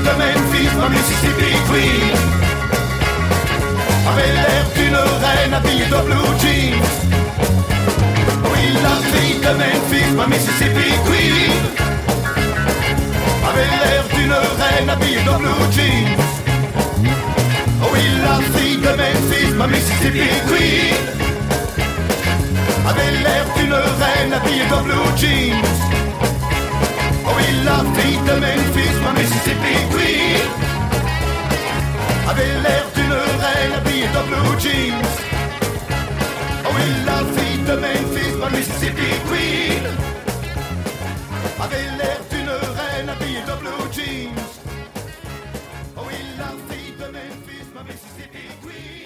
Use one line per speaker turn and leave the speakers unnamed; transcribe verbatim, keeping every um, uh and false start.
fille de Memphis, ma Mississippi Queen. Avait l'air d'une reine habillée de blue jeans. Oui, la fille de Memphis, ma Mississippi Queen. Avait l'air d'une reine habillée de blue jeans. Oui, la fille de Memphis, ma Mississippi Queen. Avait l'air d'une reine habillée de blue jeans. Oui, la fille de Memphis, ma Mississippi Queen. Avait l'air d'une reine habillée de blue jeans. Oui, la fille de Memphis, ma Mississippi Queen. Avait l'air d'une reine habillée de blue jeans. Oui, la fille de Memphis, ma Mississippi Queen.